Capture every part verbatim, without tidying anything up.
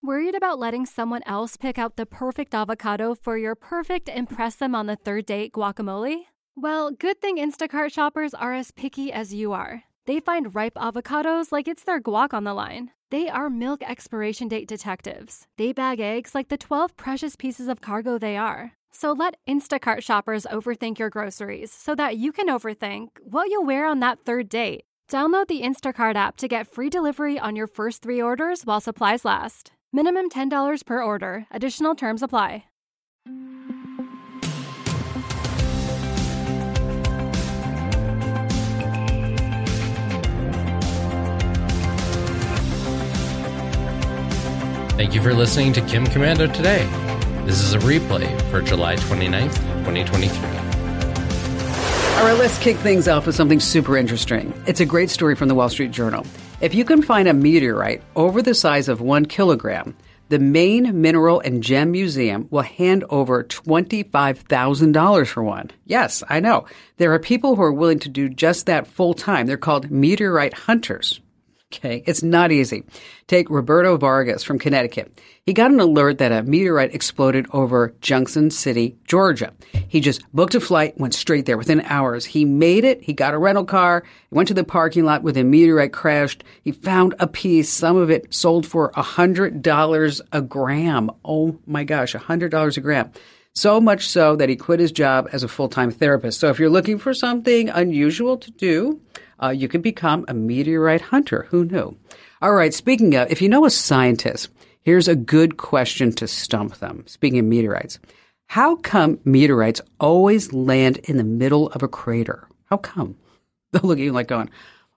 Worried about letting someone else pick out the perfect avocado for your perfect impress them on the third date guacamole? Well, good thing Instacart shoppers are as picky as you are. They find ripe avocados like it's their guac on the line. They are milk expiration date detectives. They bag eggs like the twelve precious pieces of cargo they are. So let Instacart shoppers overthink your groceries so that you can overthink what you'll wear on that third date. Download the Instacart app to get free delivery on your first three orders while supplies last. Minimum ten dollars per order. Additional terms apply. Thank you for listening to Kim Komando Today. This is a replay for July twenty-ninth, twenty twenty-three. All right, let's kick things off with something super interesting. It's a great story from the Wall Street Journal. If you can find a meteorite over the size of one kilogram, the Maine Mineral and Gem Museum will hand over twenty-five thousand dollars for one. Yes, I know. There are people who are willing to do just that full time. They're called meteorite hunters. Okay, it's not easy. Take Roberto Vargas from Connecticut. He got an alert that a meteorite exploded over Junction City, Georgia. He just booked a flight, went straight there within hours. He made it. He got a rental car, went to the parking lot where the meteorite crashed. He found a piece. Some of it sold for one hundred dollars a gram. Oh my gosh, one hundred dollars a gram. So much so that he quit his job as a full-time therapist. So if you're looking for something unusual to do, Uh, you could become a meteorite hunter. Who knew? All right, speaking of, if you know a scientist, here's a good question to stump them. Speaking of meteorites, how come meteorites always land in the middle of a crater? How come? They're looking at you like going,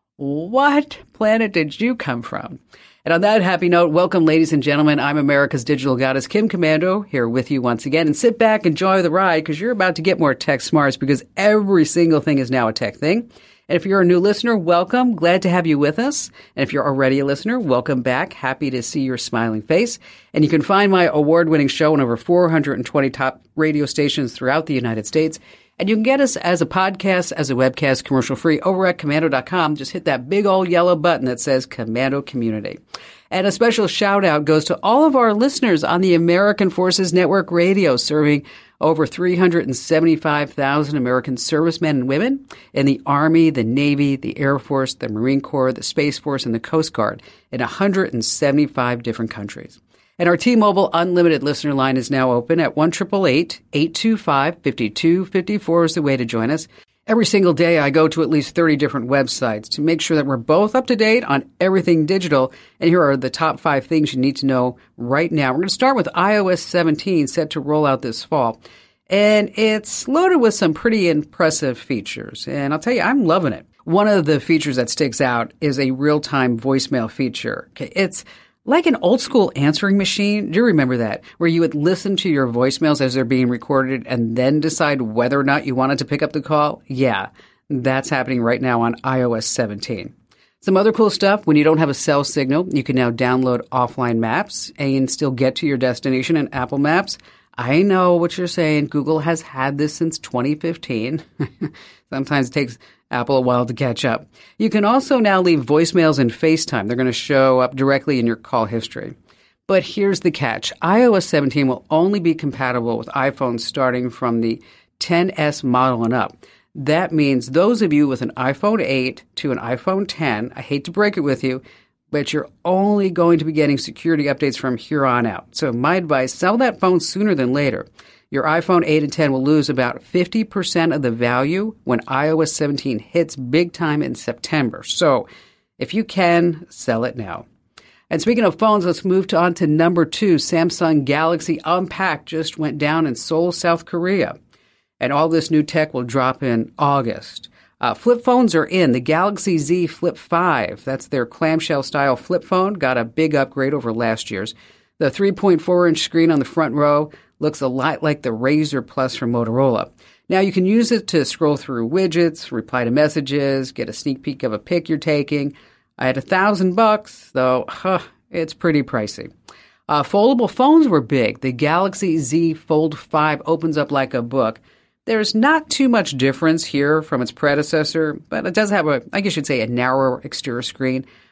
what planet did you come from? And on that happy note, welcome, ladies and gentlemen. I'm America's digital goddess, Kim Komando, here with you once again. And sit back, enjoy the ride, because you're about to get more tech smarts, because every single thing is now a tech thing. And if you're a new listener, welcome. Glad to have you with us. And if you're already a listener, welcome back. Happy to see your smiling face. And you can find my award-winning show on over four hundred twenty top radio stations throughout the United States. And you can get us as a podcast, as a webcast, commercial-free over at komando dot com. Just hit that big old yellow button that says Komando Community. And a special shout-out goes to all of our listeners on the American Forces Network Radio, serving over three hundred seventy-five thousand American servicemen and women in the Army, the Navy, the Air Force, the Marine Corps, the Space Force, and the Coast Guard in one hundred seventy-five different countries. And our T-Mobile Unlimited listener line is now open at one eight eight eight, eight two five, five two five four is the way to join us. Every single day, I go to at least thirty different websites to make sure that we're both up to date on everything digital. And here are the top five things you need to know right now. We're going to start with i O S seventeen, set to roll out this fall. And it's loaded with some pretty impressive features. And I'll tell you, I'm loving it. One of the features that sticks out is a real-time voicemail feature. Okay, it's like an old-school answering machine. Do you remember that? Where you would listen to your voicemails as they're being recorded and then decide whether or not you wanted to pick up the call? Yeah, that's happening right now on i O S seventeen. Some other cool stuff, when you don't have a cell signal, you can now download offline maps and still get to your destination in Apple Maps. I know what you're saying. Google has had this since twenty fifteen. Sometimes it takes Apple a while to catch up. You can also now leave voicemails in FaceTime. They're going to show up directly in your call history. But here's the catch. i O S seventeen will only be compatible with iPhones starting from the ten S model and up. That means those of you with an iPhone eight to an iPhone ten, I hate to break it with you, but you're only going to be getting security updates from here on out. So my advice, sell that phone sooner than later. Your iPhone eight and ten will lose about fifty percent of the value when i O S seventeen hits big time in September. So if you can, sell it now. And speaking of phones, let's move to, on to number two. Samsung Galaxy Unpacked just went down in Seoul, South Korea. And all this new tech will drop in August. Uh, flip phones are in. The Galaxy Z Flip five, that's their clamshell-style flip phone, got a big upgrade over last year's. The three point four inch screen on the front row looks a lot like the Razr Plus from Motorola. Now, you can use it to scroll through widgets, reply to messages, get a sneak peek of a pic you're taking. I had a thousand bucks, though huh, it's pretty pricey. Uh, foldable phones were big. The Galaxy Z Fold five opens up like a book. There's not too much difference here from its predecessor, but it does have a, I guess you'd say, a narrower exterior screen.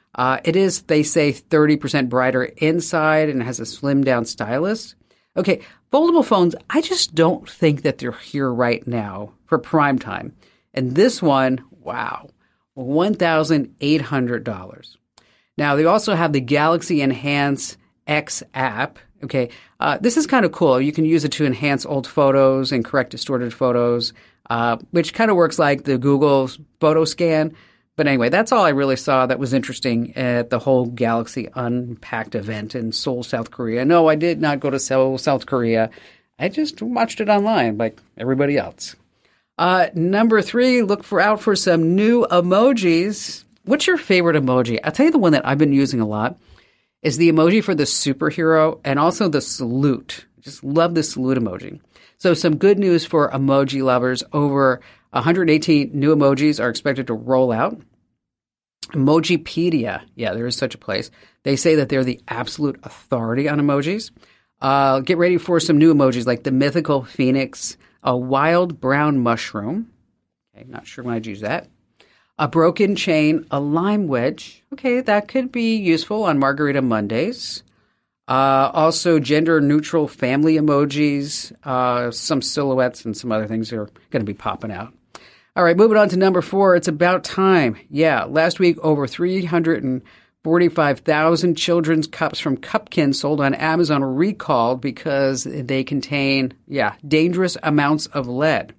Uh, it is, they say, thirty percent brighter inside and has a slimmed-down stylus. Okay, foldable phones, I just don't think that they're here right now for prime time. And this one, wow, one thousand eight hundred dollars. Now, they also have the Galaxy Enhance X app. Okay, uh, this is kind of cool. You can use it to enhance old photos and correct distorted photos, uh, which kind of works like the Google photo scan. But anyway, that's all I really saw that was interesting at the whole Galaxy Unpacked event in Seoul, South Korea. No, I did not go to Seoul, South Korea. I just watched it online like everybody else. Uh, number three, look for out for some new emojis. What's your favorite emoji? I'll tell you the one that I've been using a lot is the emoji for the superhero and also the salute. Just love the salute emoji. So some good news for emoji lovers. Over one hundred eighteen new emojis are expected to roll out. Emojipedia, yeah, there is such a place. They say that they're the absolute authority on emojis. Uh, get ready for some new emojis like the mythical phoenix, a wild brown mushroom. Okay, not sure when I'd use that. A broken chain, a lime wedge. Okay, that could be useful on Margarita Mondays. Uh, also, gender-neutral family emojis, uh, some silhouettes, and some other things are going to be popping out. All right, moving on to number four. It's about time. Yeah, last week, over three hundred forty-five thousand children's cups from Cupkin sold on Amazon were recalled because they contain, yeah, dangerous amounts of lead.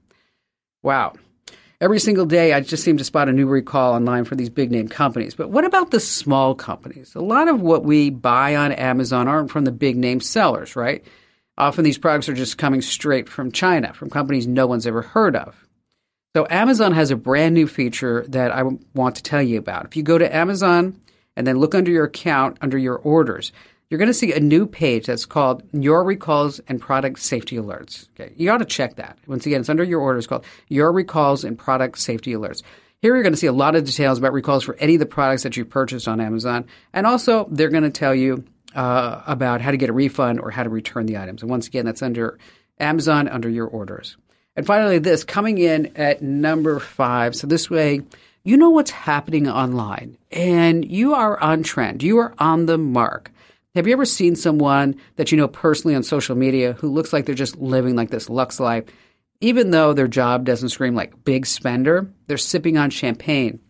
Wow. Every single day, I just seem to spot a new recall online for these big-name companies. But what about the small companies? A lot of what we buy on Amazon aren't from the big-name sellers, right? Often these products are just coming straight from China, from companies no one's ever heard of. So Amazon has a brand new feature that I want to tell you about. If you go to Amazon and then look under your account, under your orders, you're going to see a new page that's called Your Recalls and Product Safety Alerts. Okay, you ought to check that. Once again, it's under your orders called Your Recalls and Product Safety Alerts. Here you're going to see a lot of details about recalls for any of the products that you purchased on Amazon. And also, they're going to tell you uh, about how to get a refund or how to return the items. And once again, that's under Amazon, under your orders. And finally, this coming in at number five. So this way, you know what's happening online and you are on trend. You are on the mark. Have you ever seen someone that you know personally on social media who looks like they're just living like this luxe life? Even though their job doesn't scream like big spender, they're sipping on champagne,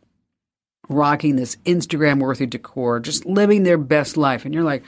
rocking this Instagram-worthy decor, just living their best life. And you're like,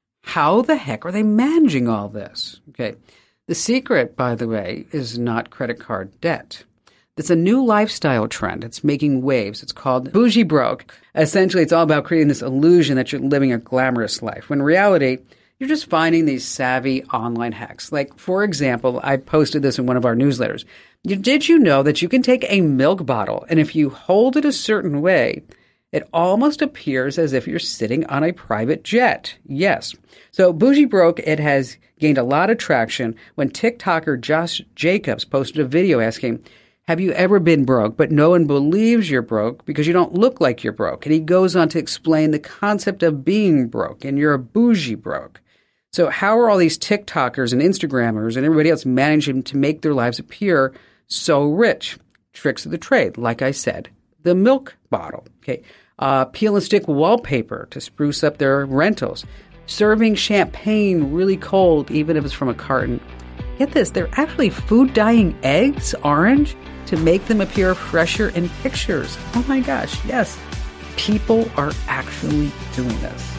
how the heck are they managing all this? Okay. The secret, by the way, is not credit card debt. It's a new lifestyle trend. It's making waves. It's called bougie broke. Essentially, it's all about creating this illusion that you're living a glamorous life, when in reality, you're just finding these savvy online hacks. Like, for example, I posted this in one of our newsletters. Did you know that you can take a milk bottle, and if you hold it a certain way, it almost appears as if you're sitting on a private jet? Yes. So bougie broke, it has gained a lot of traction when TikToker Josh Jacobs posted a video asking, have you ever been broke, but no one believes you're broke because you don't look like you're broke? And he goes on to explain the concept of being broke, and you're a bougie broke. So how are all these TikTokers and Instagrammers and everybody else managing to make their lives appear so rich? Tricks of the trade, like I said. The milk bottle, okay, uh, peel and stick wallpaper to spruce up their rentals, serving champagne really cold, even if it's from a carton. Get this, they're actually food dyeing eggs orange to make them appear fresher in pictures. Oh my gosh, yes. People are actually doing this.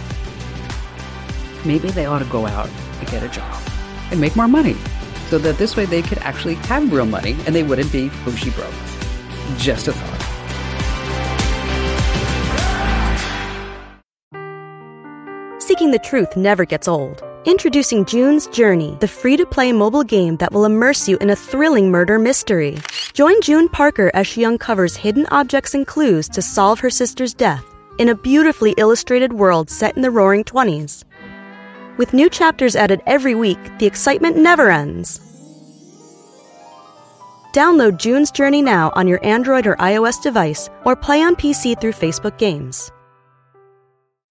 Maybe they ought to go out and get a job and make more money so that this way they could actually have real money and they wouldn't be bougie broke. Just a thought. Seeking the truth never gets old. Introducing June's Journey, the free-to-play mobile game that will immerse you in a thrilling murder mystery. Join June Parker as she uncovers hidden objects and clues to solve her sister's death in a beautifully illustrated world set in the Roaring Twenties. With new chapters added every week, the excitement never ends. Download June's Journey now on your Android or iOS device, or play on P C through Facebook Games.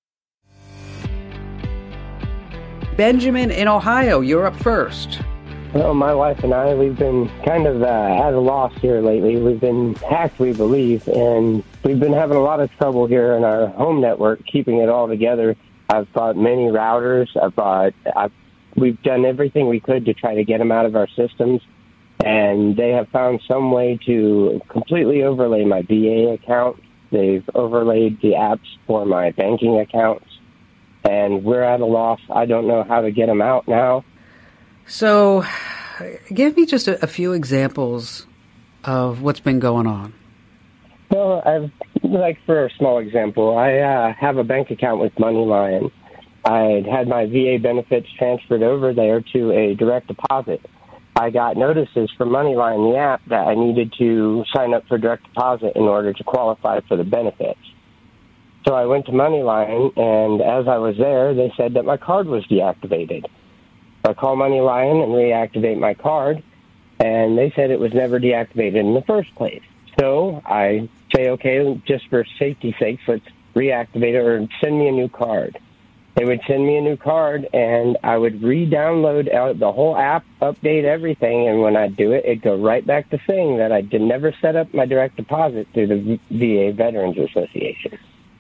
Benjamin in Ohio, you're up first. Well, my wife and I, we've been kind of uh, at a loss here lately. We've been hacked, we believe, and we've been having a lot of trouble here in our home network, keeping it all together. I've bought many routers. I've bought, I've, we've done everything we could to try to get them out of our systems, and they have found some way to completely overlay my V A account. They've overlaid the apps for my banking accounts, and we're at a loss. I don't know how to get them out now. So, give me just a, a few examples of what's been going on. Well, I've, like for a small example, I uh, have a bank account with MoneyLion. I had my V A benefits transferred over there to a direct deposit. I got notices from MoneyLion, the app, that I needed to sign up for direct deposit in order to qualify for the benefits. So I went to MoneyLion, and as I was there, they said that my card was deactivated. I call MoneyLion and reactivate my card, and they said it was never deactivated in the first place. So I say, okay, just for safety's sake, let's reactivate it or send me a new card. They would send me a new card, and I would re-download the whole app, update everything, and when I'd do it, it'd go right back to saying that I did never set up my direct deposit through the V A Veterans Association.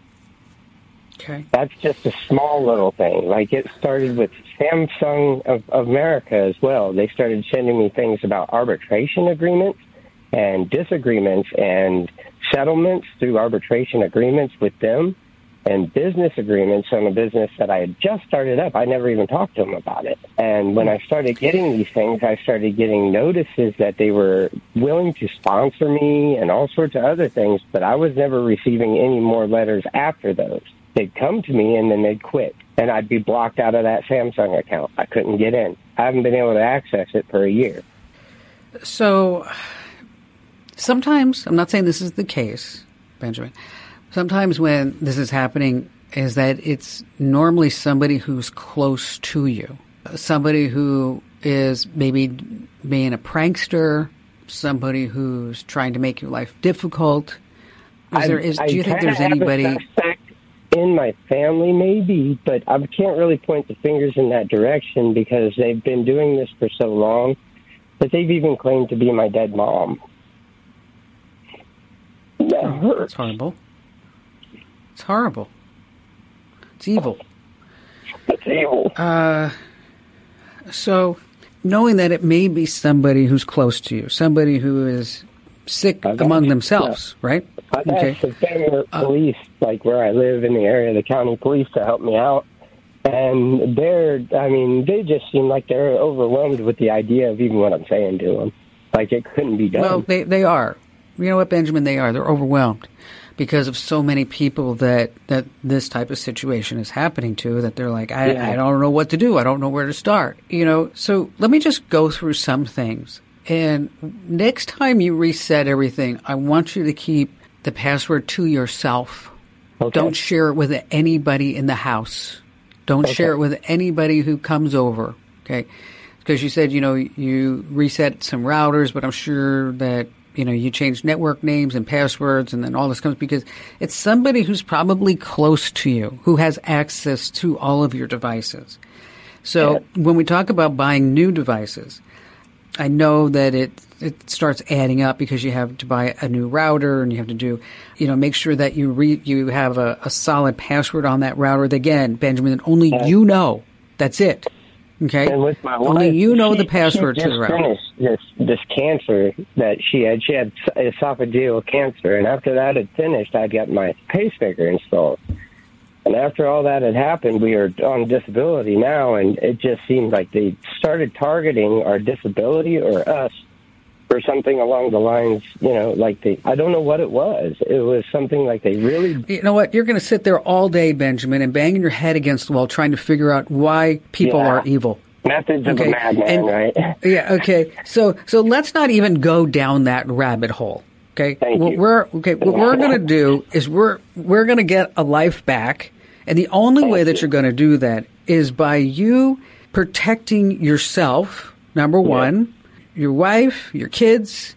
Okay. That's just a small little thing. Like, it started with Samsung of, of America as well. They started sending me things about arbitration agreements and disagreements and settlements through arbitration agreements with them and business agreements on a business that I had just started up. I never even talked to them about it. And when I started getting these things, I started getting notices that they were willing to sponsor me and all sorts of other things, but I was never receiving any more letters after those. They'd come to me, and then they'd quit, and I'd be blocked out of that Samsung account. I couldn't get in. I haven't been able to access it for a year. So sometimes, I'm not saying this is the case, Benjamin, sometimes when this is happening is that it's normally somebody who's close to you, somebody who is maybe being a prankster, somebody who's trying to make your life difficult. Is there, is, do you think there's anybody in my family, maybe, but I can't really point the fingers in that direction because they've been doing this for so long that they've even claimed to be my dead mom. That hurts. It's horrible. It's horrible. It's evil. It's evil. Uh, so, knowing that it may be somebody who's close to you, somebody who is sick among themselves, yeah. right? I've okay. asked the family police, uh, like where I live in the area, the county police, to help me out. And they're, I mean, they just seem like they're overwhelmed with the idea of even what I'm saying to them. Like it couldn't be done. Well, they, they are. You know what, Benjamin? They are. They're overwhelmed because of so many people that, that this type of situation is happening to, that they're like, I, yeah. I don't know what to do. I don't know where to start. You know, so let me just go through some things. And next time you reset everything, I want you to keep the password to yourself. Okay. Don't share it with anybody in the house. Don't okay. share it with anybody who comes over, okay? Because you said, you know, you reset some routers, but I'm sure that, you know, you changed network names and passwords and then all this comes because it's somebody who's probably close to you, who has access to all of your devices. So yeah. when we talk about buying new devices, I know that it it starts adding up because you have to buy a new router and you have to do, you know, make sure that you re, you have a, a solid password on that router. Again, Benjamin, that only yeah. you know. That's it. Okay? And with my wife, only you know she, the password she to the router. Finished this this cancer that she had. She had esophageal cancer, and after that had finished, I'd got my pacemaker installed. And after all that had happened, we are on disability now, and it just seemed like they started targeting our disability or us for something along the lines, you know, like they, I don't know what it was. It was something like they really... You know what? You're going to sit there all day, Benjamin, and banging your head against the wall trying to figure out why people yeah. are evil. Methods okay. of a madman, and, right? Yeah, okay. So so let's not even go down that rabbit hole. Okay, Thank what you. we're okay. What we're going to do is we're we're going to get a life back, and the only Thank way that you. you're going to do that is by you protecting yourself. Number one, yeah. your wife, your kids,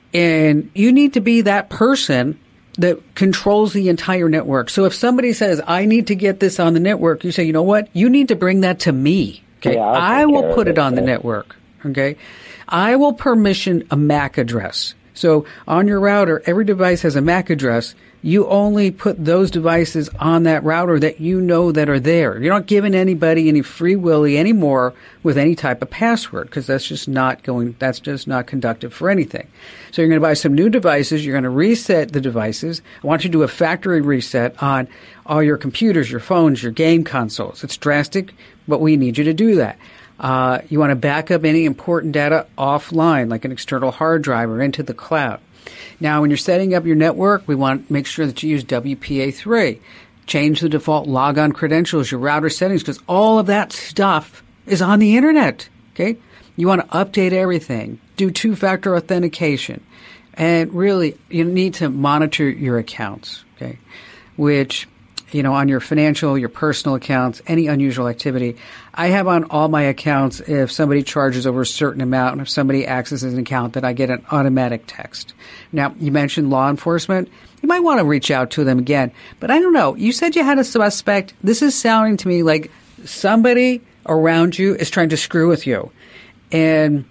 and you need to be that person that controls the entire network. So if somebody says, "I need to get this on the network," you say, "You know what? You need to bring that to me. Okay, yeah, I will put it on the network." okay? I will permission a M A C address. So on your router, every device has a M A C address. You only put those devices on that router that you know that are there. You're not giving anybody any free willy anymore with any type of password, because that's just not going, that's just not conductive for anything. So you're going to buy some new devices. You're going to reset the devices. I want you to do a factory reset on all your computers, your phones, your game consoles. It's drastic, but we need you to do that. Uh, you want to back up any important data offline, like an external hard drive or into the cloud. Now, when you're setting up your network, we want to make sure that you use W P A three. Change the default logon credentials, your router settings, because all of that stuff is on the internet, okay? You want to update everything. Do two-factor authentication. And really, you need to monitor your accounts, okay? Which, you know, on your financial, your personal accounts, any unusual activity. I have on all my accounts, if somebody charges over a certain amount, and if somebody accesses an account, that I get an automatic text. Now, you mentioned law enforcement. You might want to reach out to them again. But I don't know. You said you had a suspect. This is sounding to me like somebody around you is trying to screw with you and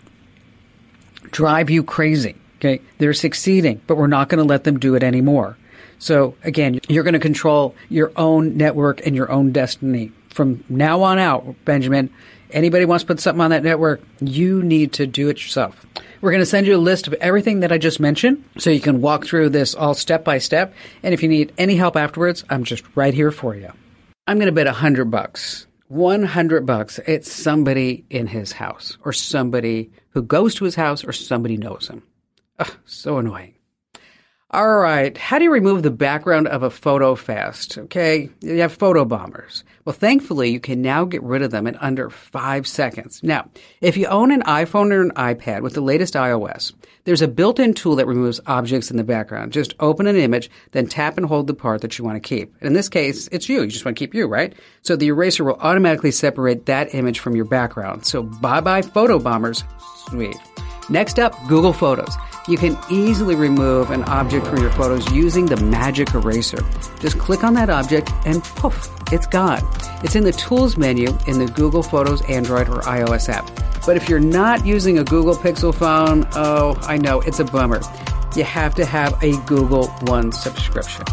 drive you crazy. Okay? They're succeeding, but we're not going to let them do it anymore. So, again, you're going to control your own network and your own destiny. From now on out, Benjamin, anybody wants to put something on that network, you need to do it yourself. We're going to send you a list of everything that I just mentioned so you can walk through this all step by step. And if you need any help afterwards, I'm just right here for you. I'm going to bet a hundred bucks, one hundred bucks. It's somebody in his house or somebody who goes to his house or somebody knows him. Ugh, so annoying. All right. How do you remove the background of a photo fast? Okay. You have photo bombers. Well, thankfully, you can now get rid of them in under five seconds. Now, if you own an iPhone or an iPad with the latest iOS, there's a built-in tool that removes objects in the background. Just open an image, then tap and hold the part that you want to keep. And in this case, it's you. You just want to keep you, right? So the eraser will automatically separate that image from your background. So bye-bye photo bombers. Sweet. Next up, Google Photos. You can easily remove an object from your photos using the magic eraser. Just click on that object and poof, it's gone. It's in the Tools menu in the Google Photos Android or iOS app. But if you're not using a Google Pixel phone, oh, I know, it's a bummer. You have to have a Google One subscription.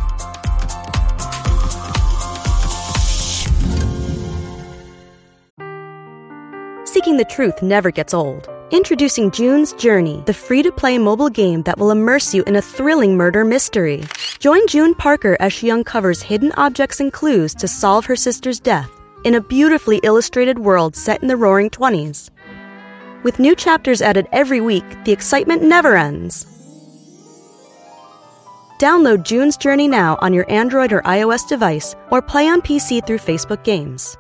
Seeking the truth never gets old. Introducing June's Journey, the free-to-play mobile game that will immerse you in a thrilling murder mystery. Join June Parker as she uncovers hidden objects and clues to solve her sister's death in a beautifully illustrated world set in the roaring twenties. With new chapters added every week, the excitement never ends. Download June's Journey now on your Android or iOS device or play on P C through Facebook Games.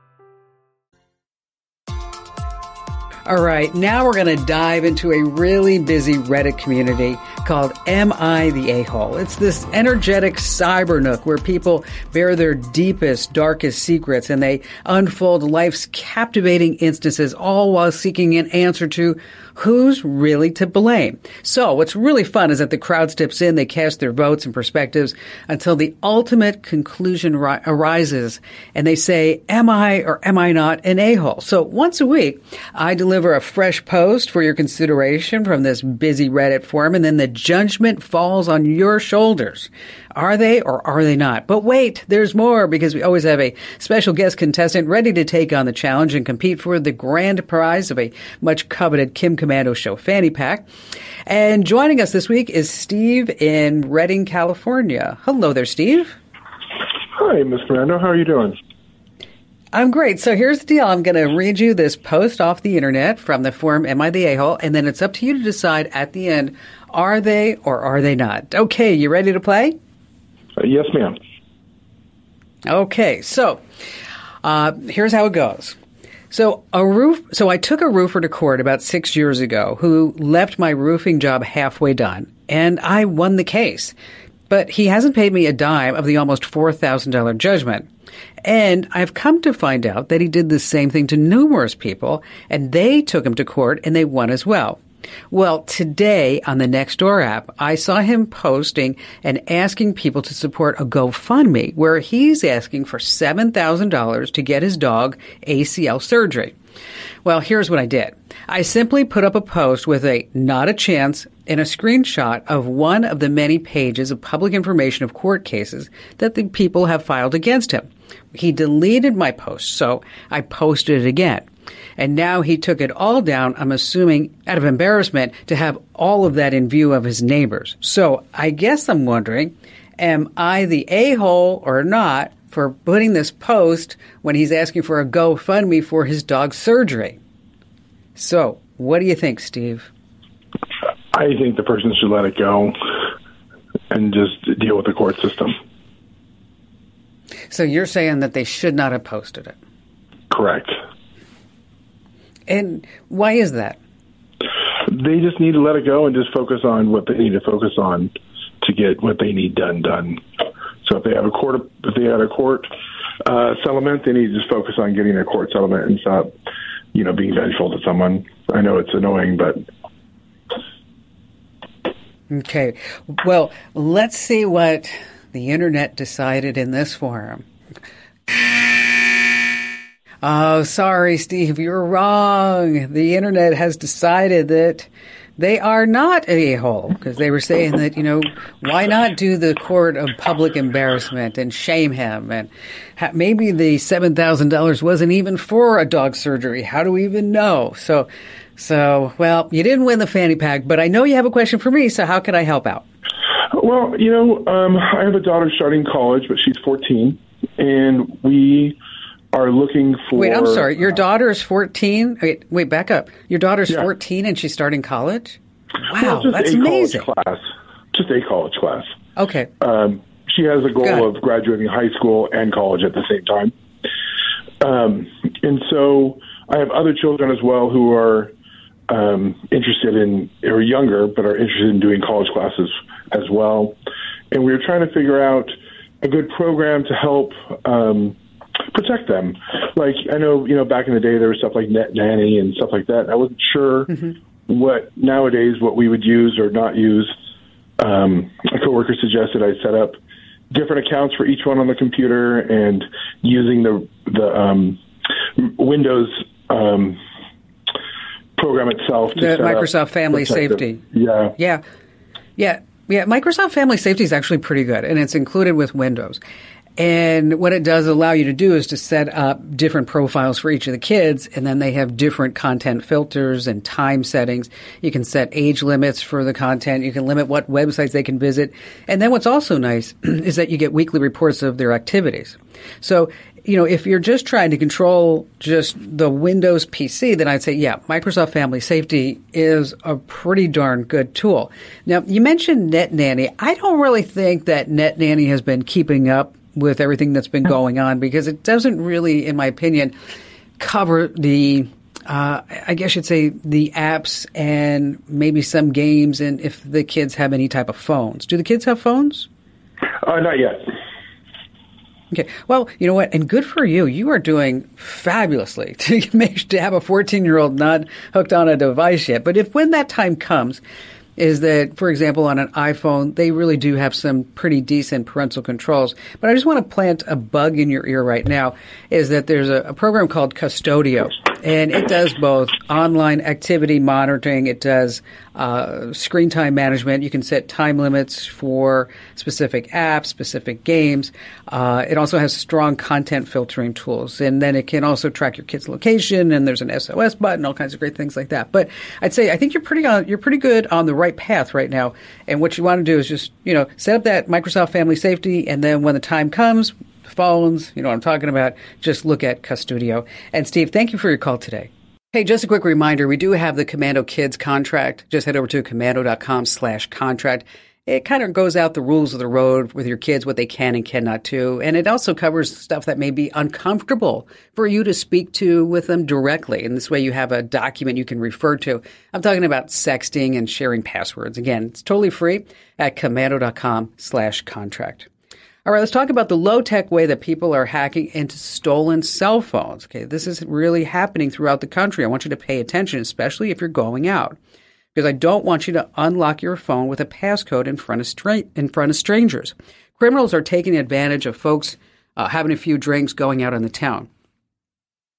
All right, now we're going to dive into a really busy Reddit community called Am I the A-Hole? It's this energetic cyber nook where people bare their deepest, darkest secrets and they unfold life's captivating instances, all while seeking an answer to who's really to blame. So what's really fun is that the crowd steps in, they cast their votes and perspectives until the ultimate conclusion ri- arises, and they say, am I or am I not an a-hole? So once a week, I deliver a fresh post for your consideration from this busy Reddit forum, and then the judgment falls on your shoulders. Are they or are they not? But wait, there's more, because we always have a special guest contestant ready to take on the challenge and compete for the grand prize of a much coveted Kim Komando Show fanny pack. And joining us this week is Steve in Redding, California. Hello there, Steve. Hi, Miz Komando. How are you doing? I'm great. So here's the deal. I'm going to read you this post off the internet from the forum Am I the A-Hole? And then it's up to you to decide at the end, are they or are they not? Okay, you ready to play? Uh, yes, ma'am. Okay, so uh, here's how it goes. So a roof. So I took a roofer to court about six years ago who left my roofing job halfway done, and I won the case. But he hasn't paid me a dime of the almost four thousand dollars judgment. And I've come to find out that he did the same thing to numerous people, and they took him to court, and they won as well. Well, today on the Nextdoor app, I saw him posting and asking people to support a GoFundMe, where he's asking for seven thousand dollars to get his dog A C L surgery. Well, here's what I did. I simply put up a post with a not a chance and a screenshot of one of the many pages of public information of court cases that the people have filed against him. He deleted my post, so I posted it again. And now he took it all down, I'm assuming, out of embarrassment to have all of that in view of his neighbors. So I guess I'm wondering, am I the a-hole or not for putting this post when he's asking for a GoFundMe for his dog's surgery? So what do you think, Steve? I think the person should let it go and just deal with the court system. So you're saying that they should not have posted it? Correct. And why is that? They just need to let it go and just focus on what they need to focus on to get what they need done done. So if they have a court, if they had a court uh, settlement, they need to just focus on getting a court settlement and stop, you know, being vengeful to someone. I know it's annoying, but. Okay. Well, let's see what the internet decided in this forum. Oh, sorry, Steve, you're wrong. The internet has decided that they are not a hole because they were saying that, you know, why not do the court of public embarrassment and shame him? And ha- maybe the seven thousand dollars wasn't even for a dog surgery. How do we even know? So, so, well, you didn't win the fanny pack, but I know you have a question for me. So how can I help out? Well, you know, um, I have a daughter starting college, but she's fourteen, and we are looking for... Wait, I'm sorry. Your daughter is fourteen? Wait, wait, back up. Your daughter's yeah. fourteen and she's starting college? Wow, well, just that's a amazing. College class. Just a college class. Okay. Um, she has a goal of graduating high school and college at the same time. Um, and so I have other children as well who are um, interested in, or younger, but are interested in doing college classes as well. And we were trying to figure out a good program to help um, protect them. Like, I know, you know, back in the day, there was stuff like Net Nanny and stuff like that. I wasn't sure mm-hmm. what nowadays, what we would use or not use. Um, a coworker suggested I set up different accounts for each one on the computer and using the, the um, Windows um, program itself. To the Microsoft Family Safety. Yeah. Yeah. Yeah. Yeah. Microsoft Family Safety is actually pretty good, and it's included with Windows. And what it does allow you to do is to set up different profiles for each of the kids, and then they have different content filters and time settings. You can set age limits for the content. You can limit what websites they can visit. And then what's also nice is that you get weekly reports of their activities. So, you know, if you're just trying to control just the Windows P C, then I'd say, yeah, Microsoft Family Safety is a pretty darn good tool. Now, you mentioned Net Nanny. I don't really think that Net Nanny has been keeping up with everything that's been going on because it doesn't really, in my opinion, cover the, uh, I guess you'd say, the apps and maybe some games and if the kids have any type of phones. Do the kids have phones? Uh, not yet. Okay. Well, you know what? And good for you. You are doing fabulously to make to have a fourteen-year-old not hooked on a device yet. But if when that time comes, is that, for example, on an iPhone, they really do have some pretty decent parental controls. But I just want to plant a bug in your ear right now, is that there's a, a program called Custodio, and it does both online activity monitoring, it does uh, screen time management. You can set time limits for specific apps, specific games. Uh, it also has strong content filtering tools, and then it can also track your kid's location, and there's an S O S button, all kinds of great things like that. But I'd say I think you're pretty on, you're pretty good on the right path right now. And what you want to do is just, you know, set up that Microsoft Family Safety, and then when the time comes, phones, you know what I'm talking about, just look at Custodio. And Steve, thank you for your call today. Hey, just a quick reminder, we do have the Komando Kids contract. Just head over to komando.com slash contract. It kind of goes out the rules of the road with your kids, what they can and cannot do. And it also covers stuff that may be uncomfortable for you to speak to with them directly. And this way you have a document you can refer to. I'm talking about sexting and sharing passwords. Again, it's totally free at komando.com slash contract. All right, let's talk about the low-tech way that people are hacking into stolen cell phones. Okay, this is really happening throughout the country. I want you to pay attention, especially if you're going out, because I don't want you to unlock your phone with a passcode in front of stra- in front of strangers. Criminals are taking advantage of folks uh, having a few drinks going out in the town.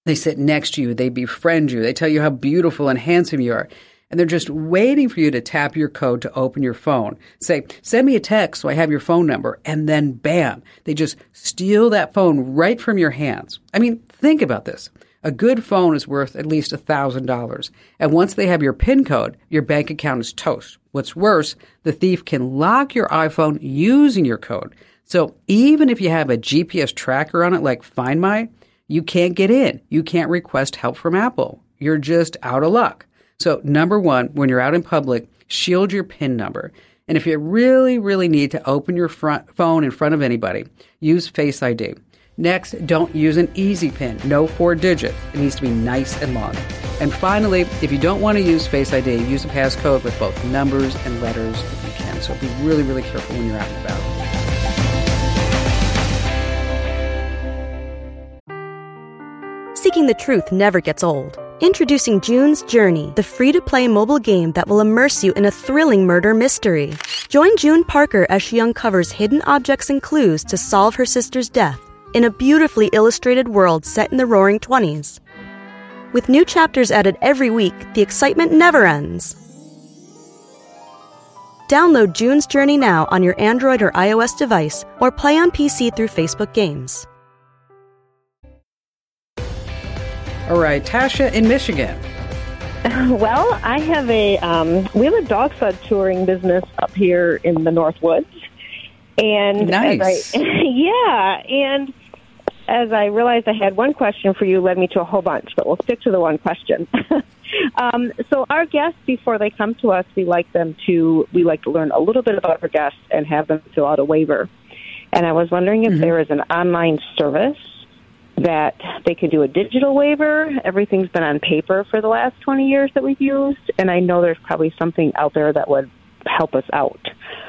They sit next to you. They befriend you. They tell you how beautiful and handsome you are. And they're just waiting for you to tap your code to open your phone. Say, send me a text so I have your phone number. And then bam, they just steal that phone right from your hands. I mean, think about this. A good phone is worth at least one thousand dollars. And once they have your PIN code, your bank account is toast. What's worse, the thief can lock your iPhone using your code. So even if you have a G P S tracker on it like Find My, you can't get in. You can't request help from Apple. You're just out of luck. So number one, when you're out in public, shield your PIN number. And if you really, really need to open your front phone in front of anybody, use Face I D. Next, don't use an easy PIN. No four digits. It needs to be nice and long. And finally, if you don't want to use Face I D, use a passcode with both numbers and letters if you can. So be really, really careful when you're out and about. Seeking the truth never gets old. Introducing June's Journey, the free-to-play mobile game that will immerse you in a thrilling murder mystery. Join June Parker as she uncovers hidden objects and clues to solve her sister's death in a beautifully illustrated world set in the roaring twenties. With new chapters added every week, the excitement never ends. Download June's Journey now on your Android or iOS device or play on P C through Facebook Games. All right, Tasha in Michigan. Well, I have a um, we have a dog sled touring business up here in the North Woods, and nice. As I, yeah, and as I realized I had one question for you, led me to a whole bunch, but we'll stick to the one question. um, so our guests, before they come to us, we like them to we like to learn a little bit about our guests and have them fill out a waiver. And I was wondering if mm-hmm. there is an online service that they could do a digital waiver. Everything's been on paper for the last twenty years that we've used, and I know there's probably something out there that would help us out.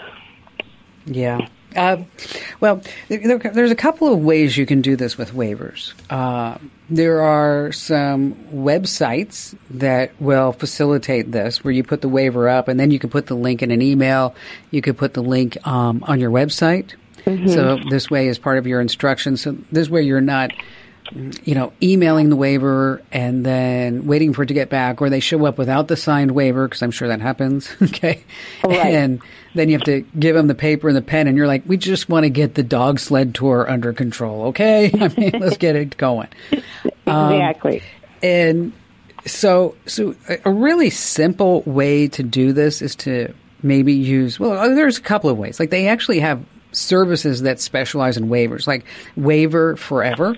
Yeah. Uh, well, there, there's a couple of ways you can do this with waivers. Uh, there are some websites that will facilitate this, where you put the waiver up, and then you can put the link in an email. You could put the link um, on your website. Mm-hmm. So this way is part of your instructions. So this way you're not, you know, emailing the waiver and then waiting for it to get back, or they show up without the signed waiver, because I'm sure that happens. Okay. Right. And then you have to give them the paper and the pen, and you're like, we just want to get the dog sled tour under control. Okay. I mean, let's get it going. Exactly. Um, and so, so a really simple way to do this is to maybe use, well, there's a couple of ways. Like, they actually have services that specialize in waivers, like Waiver Forever.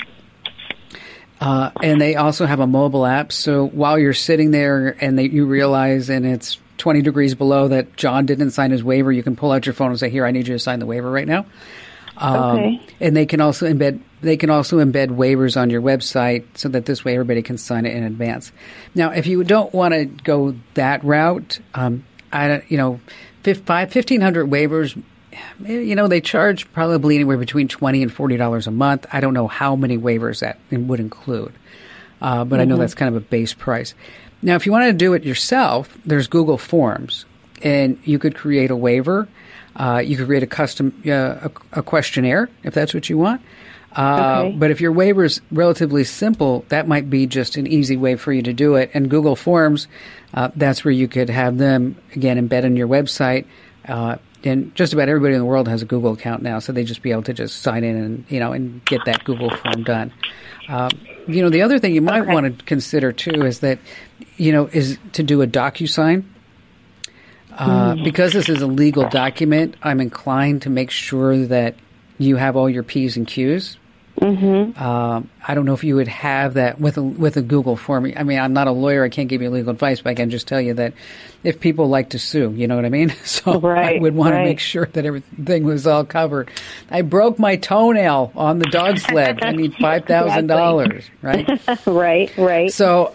Uh, and they also have a mobile app. So while you're sitting there and they, you realize and it's twenty degrees below that John didn't sign his waiver, you can pull out your phone and say, here, I need you to sign the waiver right now. Um, okay. And they can also embed they can also embed waivers on your website so that this way everybody can sign it in advance. Now, if you don't want to go that route, um, I you know, fifteen hundred waivers. You know, they charge probably anywhere between twenty dollars and forty dollars a month. I don't know how many waivers that would include, uh, but mm-hmm. I know that's kind of a base price. Now, if you want to do it yourself, there's Google Forms, and you could create a waiver. Uh, you could create a custom uh, a, a questionnaire if that's what you want. Uh, okay. But if your waiver is relatively simple, that might be just an easy way for you to do it. And Google Forms, uh, that's where you could have them, again, embed in your website. Uh, and just about everybody in the world has a Google account now, so they just be able to just sign in and, you know, and get that Google form done. Um, you know, the other thing you might okay. want to consider, too, is that, you know, is to do a DocuSign. Uh, mm. Because this is a legal document, I'm inclined to make sure that you have all your P's and Q's. Mm-hmm. Um, I don't know if you would have that with a, with a Google form. I mean, I'm not a lawyer. I can't give you legal advice, but I can just tell you that if people like to sue, you know what I mean? So right, I would want right. to make sure that everything was all covered. I broke my toenail on the dog sled. I need five thousand dollars, exactly. right? right, right. So,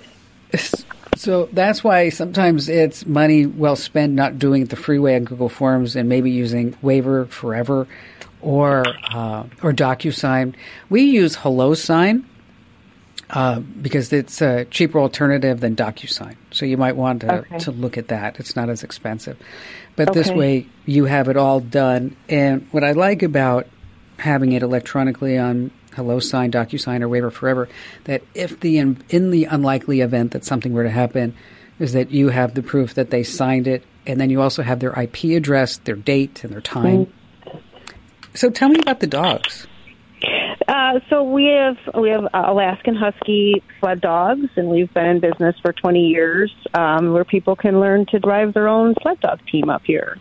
so that's why sometimes it's money well spent not doing it the freeway on Google Forms and maybe using Waiver Forever or uh, or DocuSign. We use HelloSign uh, because it's a cheaper alternative than DocuSign. So you might want to, okay. to look at that. It's not as expensive. But okay. this way you have it all done. And what I like about having it electronically on HelloSign, DocuSign, or Waiver Forever, that if the in, in the unlikely event that something were to happen, is that you have the proof that they signed it, and then you also have their I P address, their date, and their time. Mm-hmm. So tell me about the dogs. Uh, so we have we have Alaskan Husky sled dogs, and we've been in business for twenty years, um, where people can learn to drive their own sled dog team up here.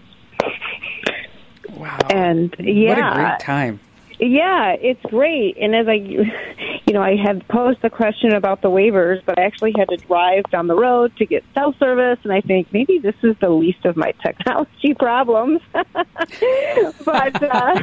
Wow! And yeah, what a great time. Yeah, it's great. And as I, you know, I had posed the question about the waivers, but I actually had to drive down the road to get cell service, and I think maybe this is the least of my technology problems. but, uh,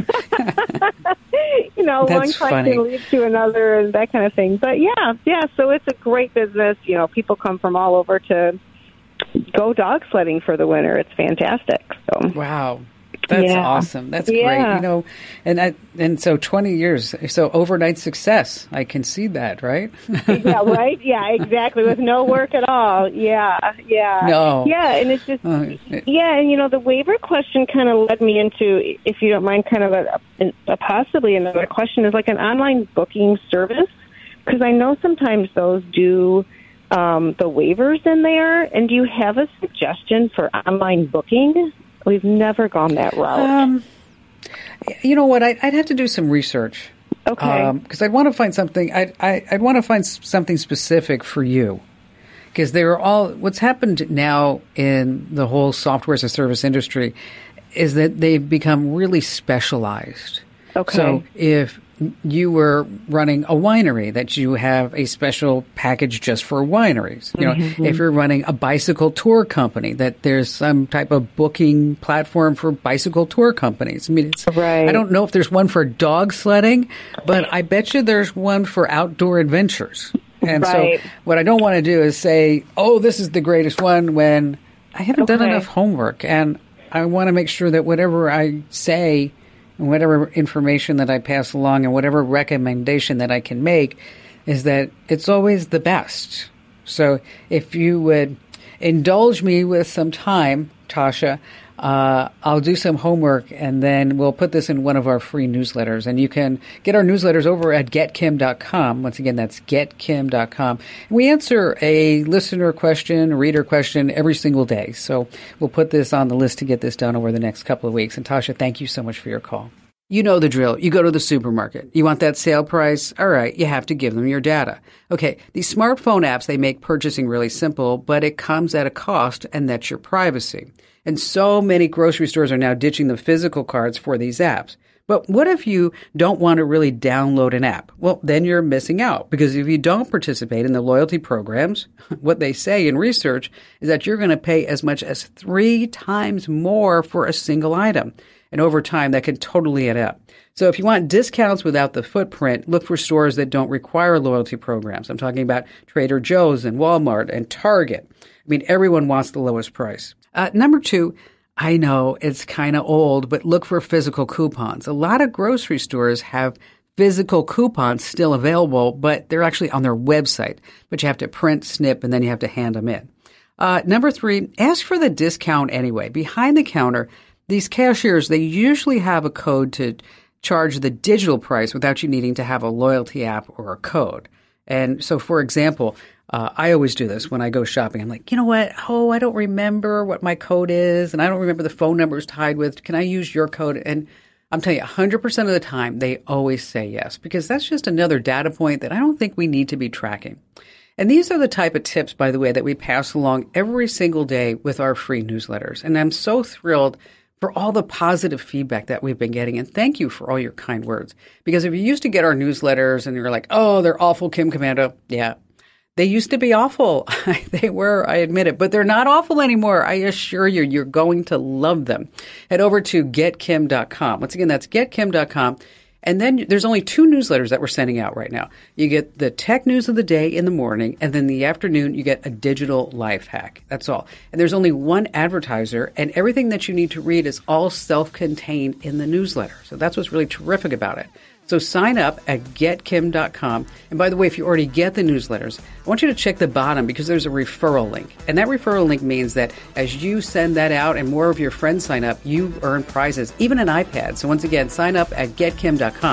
you know, That's one question leads to another and that kind of thing. But, yeah, yeah, so it's a great business. You know, people come from all over to go dog sledding for the winter. It's fantastic. So wow. That's yeah. awesome. That's yeah. great. You know, and I, and so twenty years, so overnight success. I can see that, right? yeah, right. Yeah, exactly. With no work at all. Yeah, yeah. No. Yeah, and it's just uh, it, yeah, and you know, the waiver question kind of led me into, if you don't mind, kind of a, a possibly another question is like an online booking service, because I know sometimes those do um, the waivers in there. And do you have a suggestion for online booking? We've never gone that route. Um, you know what? I'd, I'd have to do some research. Okay. Because um, I'd want to find something. I'd, I, I'd want to find something specific for you. Because they are all. What's happened now in the whole software as a service industry is that they've become really specialized. Okay. So if you were running a winery, that you have a special package just for wineries. You know, mm-hmm. if you're running a bicycle tour company, that there's some type of booking platform for bicycle tour companies. I mean, it's, right. I don't know if there's one for dog sledding, but I bet you there's one for outdoor adventures. And right. so what I don't want to do is say, oh, this is the greatest one, when I haven't okay. done enough homework. And I want to make sure that whatever I say and whatever information that I pass along and whatever recommendation that I can make is that it's always the best. So if you would indulge me with some time, Tasha, uh, I'll do some homework, and then we'll put this in one of our free newsletters. And you can get our newsletters over at get kim dot com. Once again, that's get kim dot com. And we answer a listener question, a reader question every single day. So we'll put this on the list to get this done over the next couple of weeks. And Tasha, thank you so much for your call. You know the drill. You go to the supermarket. You want that sale price? All right, you have to give them your data. Okay, these smartphone apps, they make purchasing really simple, but it comes at a cost, and that's your privacy. And so many grocery stores are now ditching the physical cards for these apps. But what if you don't want to really download an app? Well, then you're missing out, because if you don't participate in the loyalty programs, what they say in research is that you're going to pay as much as three times more for a single item. And over time, that can totally add up. So if you want discounts without the footprint, look for stores that don't require loyalty programs. I'm talking about Trader Joe's and Walmart and Target. I mean, everyone wants the lowest price. Uh, number two, I know it's kind of old, but look for physical coupons. A lot of grocery stores have physical coupons still available, but they're actually on their website. But you have to print, snip, and then you have to hand them in. Uh, number three, ask for the discount anyway. Behind the counter, these cashiers, they usually have a code to charge the digital price without you needing to have a loyalty app or a code. And so, for example, uh, I always do this when I go shopping. I'm like, you know what? Oh, I don't remember what my code is, and I don't remember the phone number it's tied with. Can I use your code? And I'm telling you, one hundred percent of the time, they always say yes, because that's just another data point that I don't think we need to be tracking. And these are the type of tips, by the way, that we pass along every single day with our free newsletters. And I'm so thrilled for all the positive feedback that we've been getting. And thank you for all your kind words. Because if you used to get our newsletters and you're like, oh, they're awful, Kim Komando. Yeah, they used to be awful. They were, I admit it. But they're not awful anymore. I assure you, you're going to love them. Head over to get kim dot com. Once again, that's get kim dot com. And then there's only two newsletters that we're sending out right now. You get the tech news of the day in the morning, and then in the afternoon, you get a digital life hack. That's all. And there's only one advertiser, and everything that you need to read is all self-contained in the newsletter. So that's what's really terrific about it. So sign up at get kim dot com. And by the way, if you already get the newsletters, I want you to check the bottom, because there's a referral link. And that referral link means that as you send that out and more of your friends sign up, you earn prizes, even an iPad. So once again, sign up at get kim dot com.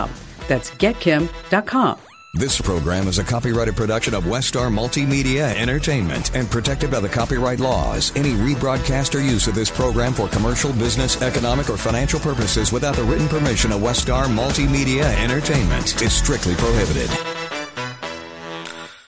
That's get kim dot com. This program is a copyrighted production of Westar Multimedia Entertainment and protected by the copyright laws. Any rebroadcast or use of this program for commercial, business, economic, or financial purposes without the written permission of Westar Multimedia Entertainment is strictly prohibited.